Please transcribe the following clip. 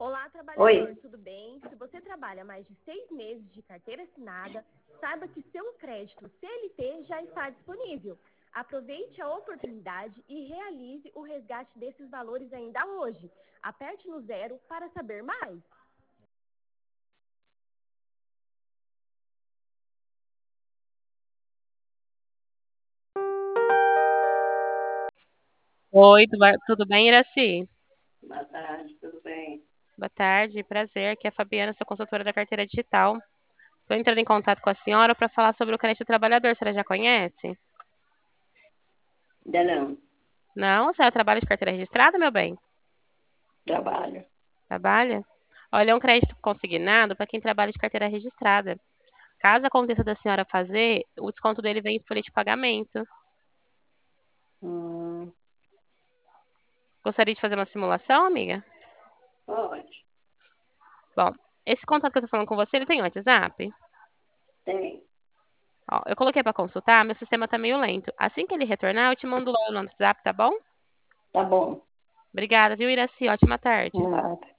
Olá, Oi. trabalhador, tudo bem? Se você trabalha mais de 6 meses de carteira assinada, saiba que seu crédito CLT já está disponível. Aproveite a oportunidade e realize o resgate desses valores ainda hoje. Aperte no 0 para saber mais. Oi, tudo bem, Iraci? Boa tarde, tudo bem? Boa tarde, prazer. Aqui é a Fabiana, sou consultora da carteira digital. Estou entrando em contato com a senhora para falar sobre o crédito trabalhador. A senhora já conhece? Ainda não. Não? A senhora trabalha de carteira registrada, meu bem? Trabalho. Trabalha? Olha, é um crédito consignado para quem trabalha de carteira registrada. Caso aconteça da senhora fazer, o desconto dele vem em folha de pagamento. Hum, Gostaria de fazer uma simulação, amiga? pode. Bom, esse contato que eu estou falando com você, ele tem WhatsApp? Tem. Ó, eu coloquei para consultar, meu sistema tá meio lento. Assim que ele retornar, eu te mando lá no WhatsApp, tá bom? Tá bom. Obrigada, viu, Iraci? Ótima tarde. Nada.